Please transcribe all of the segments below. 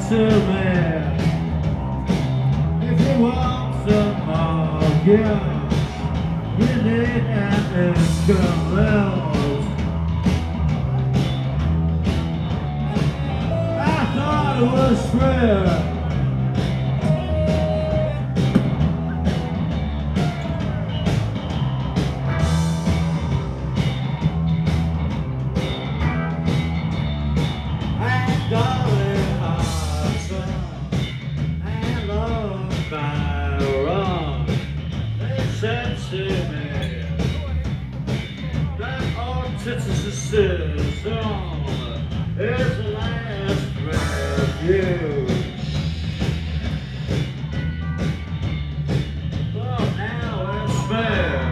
to me. If you want some more, yeah, you need an instrument. I thought it was fair. Criticism is the last refuge. But now it's fair.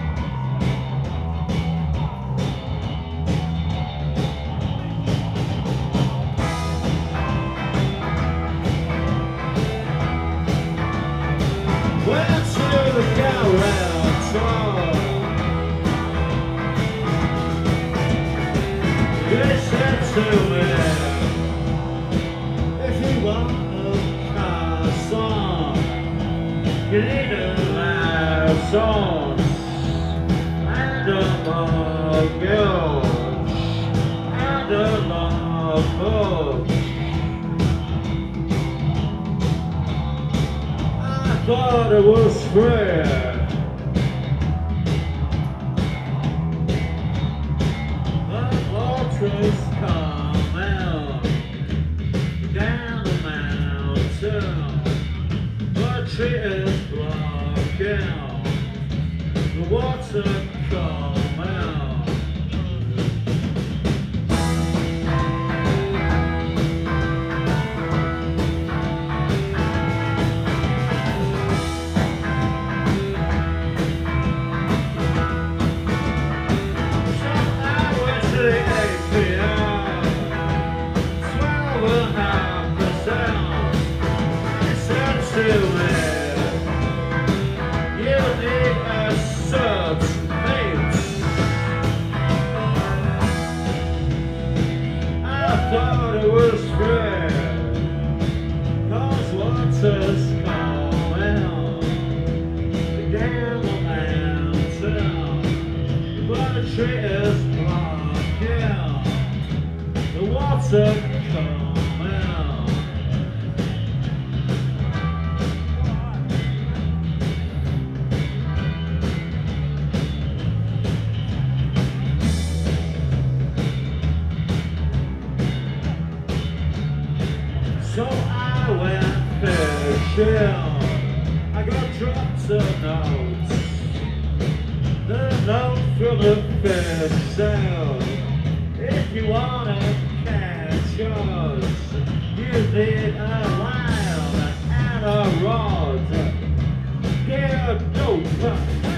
Went to the go-round tour. They said to me, if you want a car song, you need a loud song and a mortgage and a logbook. I thought it was fair. Trains come out down the mountain, but the tree is blocking the water come out. So I went to the to me, you need a submate. I thought it was fair, 'cause water's coming down the mountain, but the tree is blocking the water coming. So I went fishing, I got dropped a note. The note from the fish said, if you wanna catch us, you need a line and a rod. Get a dope.